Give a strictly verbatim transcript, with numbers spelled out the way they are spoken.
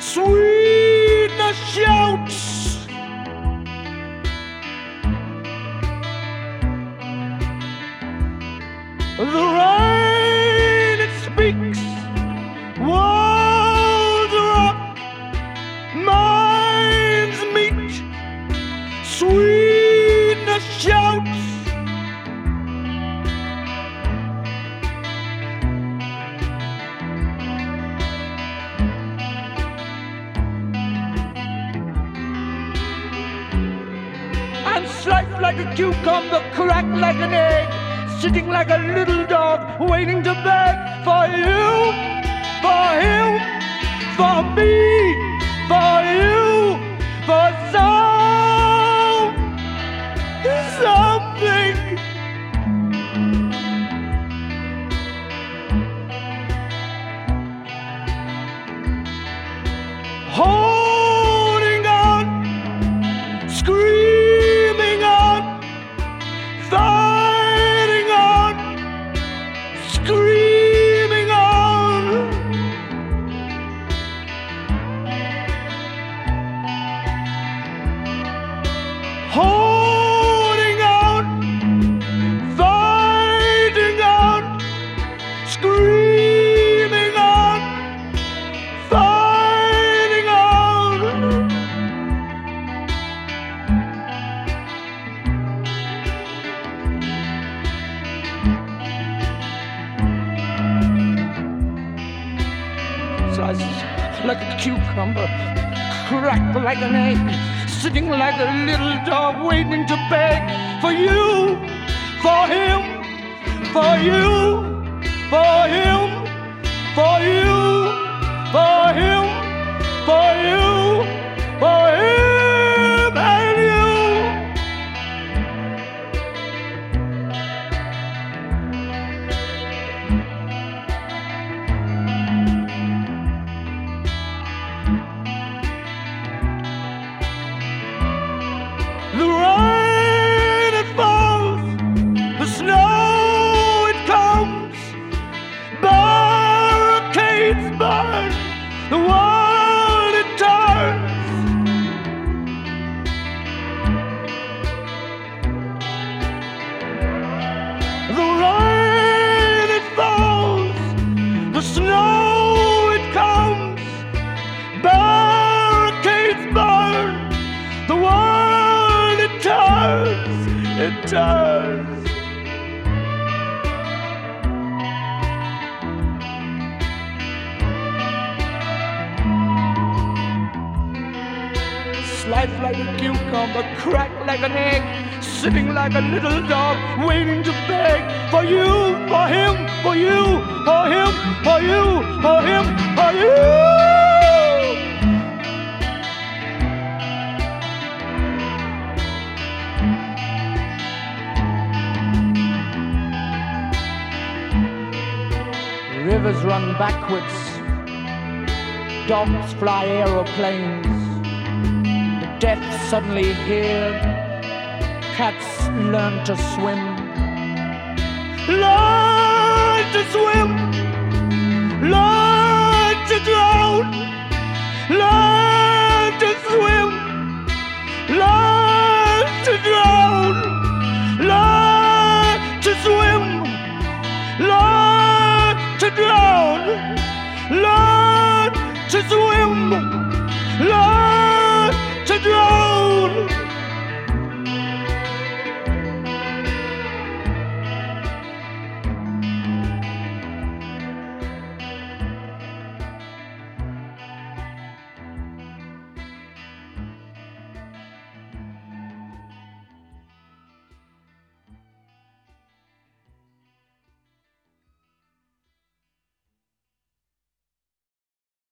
sweetness shouts. The rain it speaks, walls rock, minds meet, sweetness shouts. And sliced like a cucumber, cracked like an egg, sitting like a little dog, waiting to beg for you, for him, for me, for you, for some, something. Holding on, screaming on, fighting on, screaming on. Holding on, fighting on, screaming on, fighting on. Sliced like a cucumber, cracked like an egg, sitting like a little dog, waiting to beg for you, for him, for you, for him, for you, for him, for you, for him and you. The rain it falls, the snow it comes, barricades burn, the world it turns. The rain it falls, the snow it comes, barricades burn, the world it turns, it turns. Sliced like a cucumber, cracked like an egg, sitting like a little dog, waiting to beg for you, for him, for you, for him, for you, for him, for you. Rivers run backwards, dogs fly aeroplanes, the deaf suddenly hear, cats learn to swim. Learn to swim, learn to drown, learn to swim, learn to drown, learn to swim, learn to drown, learn to swim, learn